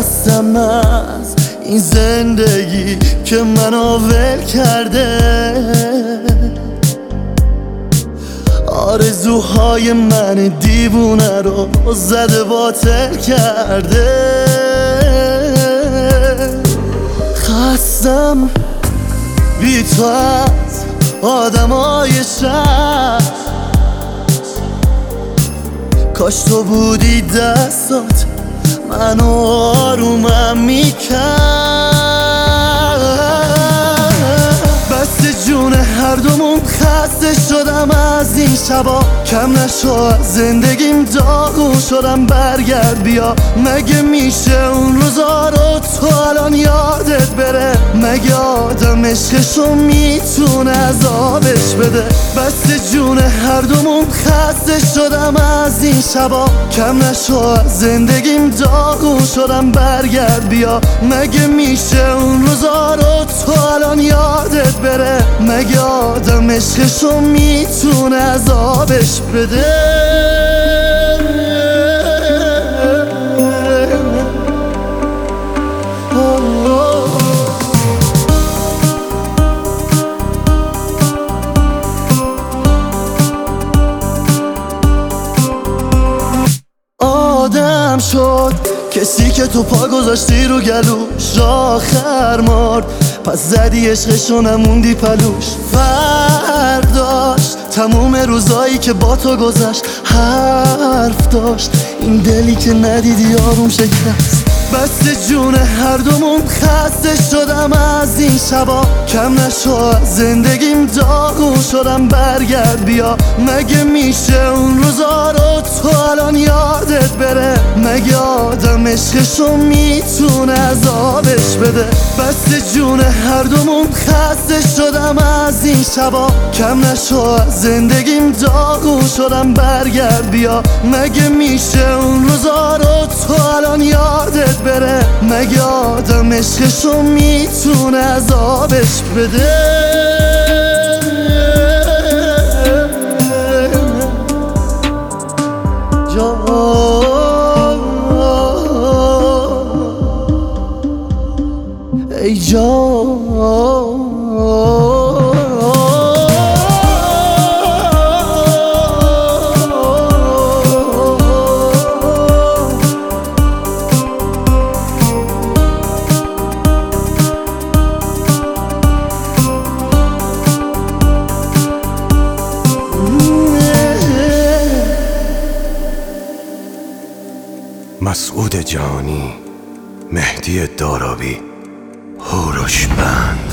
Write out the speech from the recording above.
خستم از این زندگی که منو ول کرده. آرزوهای من دیوونه رو زده باطل کرده. خستم بی تو از آدمای شهر، کاش تو بودی دستات منو آرومم میکرد. بس جون هر دومون خسته شدم از این شبا، کم نشو از زندگیم داغون شدم. برگرد بیا، مگه میشه اون روزا رو تو الان یادت بره؟ مگه آدم عشقشو میتونه عذابش بده؟ بس جون هر دومون خسته شدم از این شبا، کم نشو از زندگیم داغون شدم. برگرد بیا، مگه میشه اون روزا رو تو الان یادت بره؟ مگه آدم عشقشو میتونه عذابش بده؟ آدم شد کسی که تو پا گذاشتی رو گلوش، آخر مرد پس زدی عشقشو نموندی پلوش. فرق داشت تموم روزایی که با تو گذشت، حرف داشت این دلی که ندیدی آروم شکست. بس جون هر دومون خسته شدم از این شبا، کم نشو از زندگیم داغون شدم. برگرد بیا، مگه میشه اون روزا رو تو الان یادت بره؟ مگه آدم عشقشو میتونه عذابش بده؟ بس جون هر دومون خسته شدم از این شبا، کم نشو از زندگیم داغون شدم. برگرد بیا، مگه میشه اون روزا رو تو الان یادت بره؟ مگه آدم عشقشو میتونه عذابش بده؟ ای جان مسعود جانی، مهدی دارابی، هوروش بند.